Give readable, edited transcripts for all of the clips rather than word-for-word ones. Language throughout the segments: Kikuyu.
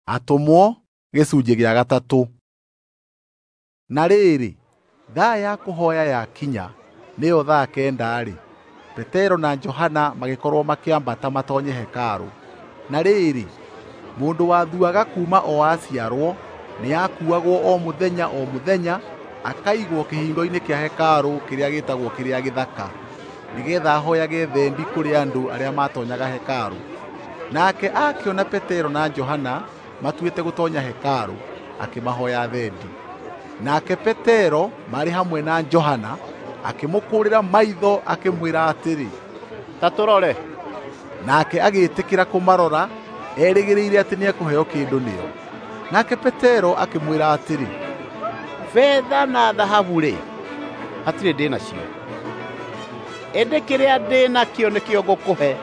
Atũmwo gĩcunjĩ gĩa gatatũ. Na rĩrĩ, thaa ya kũhoya yakinya, nĩyo thaa 9-rĩ, Petero na Johana magĩkorwo makĩambata matonye hekarũ. Na rĩrĩ, mũndũ wathuaga kuuma o aciarwo nĩakuagwo o mũthenya akaigwo kĩhingo-inĩ kĩa hekarũ kĩrĩa gĩtagwo kĩrĩa gĩthaka, nĩgetha ahoyage thendi kũrĩ andũ arĩa matonyaga hekarũ. Nake akĩona Petero na Johana matuĩte gũtonya hekarũ, akĩmahoya thendi. Nake Petero marĩ hamwe na Johana akĩmũkũrĩra maitho akĩmwĩra atĩrĩ, ta tũrore. Nake agĩĩtĩkĩra kũmarora, erĩgĩrĩire atĩ nĩekũheo kĩndũ nĩo. Nake Petero akĩmwĩra atĩrĩ, Betha na thahabu-rĩ, hatirĩ ndĩ nacio. Ĩndĩ kĩrĩa ndĩ nakĩo nĩkĩo ngũkũhe.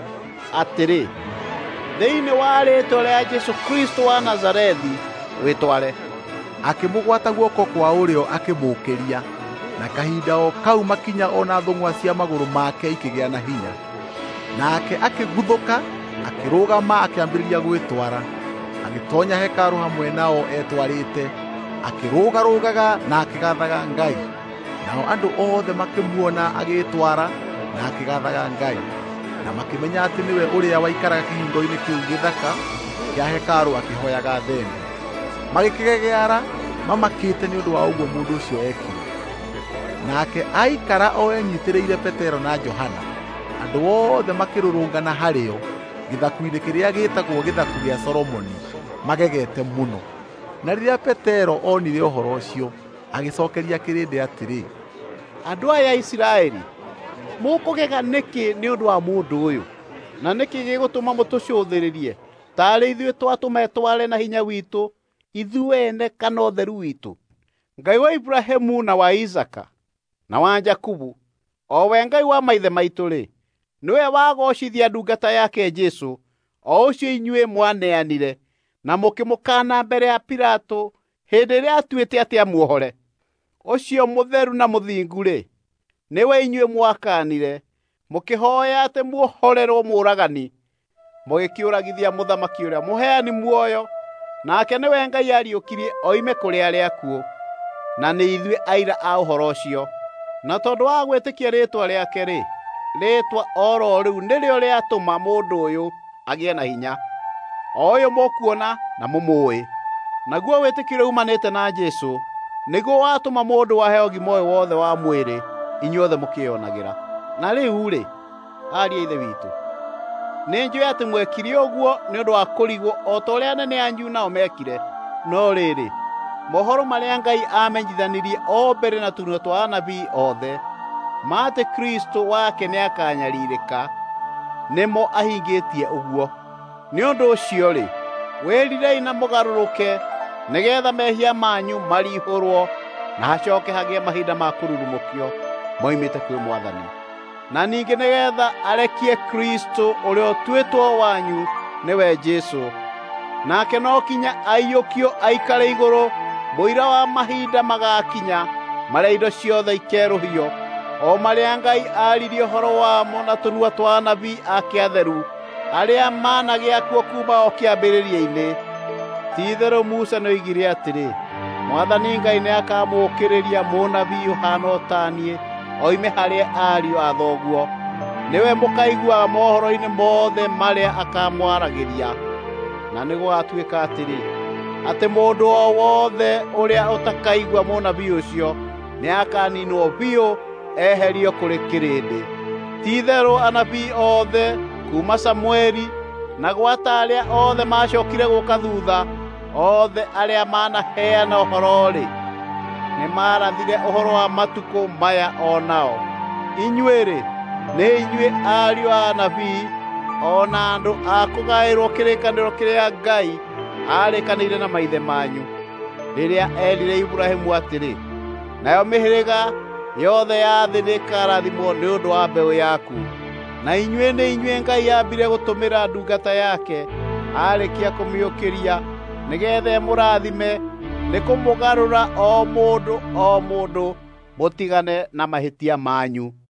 Atĩrĩ, thĩinĩ wa rĩĩtwa rĩa Jesũ Kristo wa Nazarethi, wĩtware. Akĩmũgwata guoko kwa ũrĩo akĩmũũkĩria, na kahinda o kau makinya ona thũng'wa cia magũrũ make ikĩgĩa na hinya. Nake akĩguthũka, akĩrũgama akĩambĩrĩria gwĩtwara, agĩtonya hekarũ hamwe nao etwarĩte, akĩrũgarũgaga na akĩgathaga Ngai. Nao andũ othe makĩmuona agĩĩtwara na akĩgathaga Ngai, na makĩmenya atĩ nĩwe ũrĩa waikaraga kĩhingo-inĩ kĩu gĩthaka kĩa hekarũ akĩhoyaga thendi. Magĩkĩgegeara mamakĩte nĩ ũndũ wa ũguo mũndũ ũcio ekire. Nake aikara o enyiitĩrĩire Petero na Johana, andũ othe makĩrũrũngana harĩo gĩthaku-inĩ kĩrĩa gĩĩtagwo gĩthaku gĩa Solomoni, magegete mũno. Na rĩrĩa Petero onire ũhoro ũcio, agĩcookeria kĩrĩndĩ atĩrĩ, andũ aya Isiraeli, mũkũgega nĩkĩ nĩ ũndũ wa mũndũ ũyũ? Na nĩkĩ gĩgũtũma mũtũcũthĩrĩrie? Tarĩ ithuĩ twatũma tware na hinya witũ, ithuĩ ene kana ũtheru witũ? Ngai wa Ibrahimu na wa Isaka na wa Jakubu, o we Ngai wa maithe maitũ-rĩ, nĩwe wagoocithia ndungata yake Jesũ, o ũcio inyuĩ mwaneanire na mũkĩmũkaana mbere ya Pilato hĩndĩ ĩrĩa atuĩte atĩ amuohore. Ũcio mũtheru na mũthingu-rĩ, nĩwe inyuĩ mwakaanire, mũkĩhoya atĩ muohorerwo mũũragani, mũgĩkĩũragithia mũthamaki ũrĩa mũheani muoyo, nake nĩwe Ngai ariũkirie oime kũrĩ arĩa akuũ, na nĩ ithuĩ aira a ũhoro ũcio. Na tondũ wa gwĩtĩkia rĩĩtwa rĩake-rĩ, rĩĩtwa o ro rĩu nĩrĩo rĩatũma mũndũ ũyũ agĩe na hinya, o ũyũ mũkuona na mũmũĩ. Naguo wĩtĩkio umanĩte na Jesũ nĩguo watũma mũndũ waheo ũgima ũyũ wothe wa mwĩrĩ inyuothe mũkĩonagĩra. Na rĩu-rĩ, ariũ a Ithe witũ, nĩnjũĩ atĩ mwekire ũguo nĩ ũndũ wa kũrigwo o ta ũrĩa anene anyu nao mekire. No rĩrĩ, mohoro marĩa Ngai amenyithanirie o mbere na tũnua twa anabii othe ma atĩ Kristo wake nĩakanyarirĩka, nĩmo ahingĩtie ũguo. Nĩ ũndũ ũcio-rĩ, wĩrirei na mũgarũrũke, nĩgeetha mehia manyu marihũrwo, na hacooke hagĩe mahinda ma kũrurumũkio moimĩte kwĩ Mwathani. Na ningĩ nĩgeetha arekie Kristo ũrĩa ũtuĩtwo wanyu nĩwe Jesũ, nake no kinya aiyũkio aikare igũrũ mũira wa mahinda magakinya, marĩa indo ciothe ikerũhio, o marĩa Ngai aaririe ũhoro wamo na tũnua twa anabii ake atheru arĩa managĩa kuo kuuma o kĩambĩrĩria-inĩ. Ti-itherũ Musa nĩoigire atĩrĩ, Mwathani Ngai nĩakamũũkĩrĩria mũnabii ũhaana o ta niĩ oime harĩ ariũ a thoguo, nĩwe mũkaiguaga mohoro-inĩ mothe marĩa akamwaragĩria. Na nĩgũgatuĩka atĩrĩ, atĩ mũndũ o wothe ũrĩa ũtakaigua mũnabii ũcio nĩakaniinwo biũ, eherio kũrĩ kĩrĩndĩ. Ti-itherũ anabii othe kuuma Samũeli na gwata arĩa othe macookire gũka thuutha, othe arĩa manaheana ũhoro-rĩ, nĩmarathire ũhoro wa matukũ maya o nao. Inyuĩ-rĩ, nĩ inyuĩ ariũ a anabii, o na andũ a kũgaĩrwo kĩrĩkanĩro kĩrĩa Ngai aarĩkanĩire na maithe manyu, rĩrĩa erire Ibrahimu atĩrĩ, nayo mĩhĩrĩga yothe ya thĩ nĩĩkarathimwo nĩ ũndũ wa mbeũ yaku. Na inyuĩ nĩ inyuĩ Ngai aambire gũtũmĩra ndungata yake aarĩkia kũmĩũkĩria, nĩgeetha mũrathime nĩ kũmũgarũra o mũndũ mũtigane na mahĩtia manyu.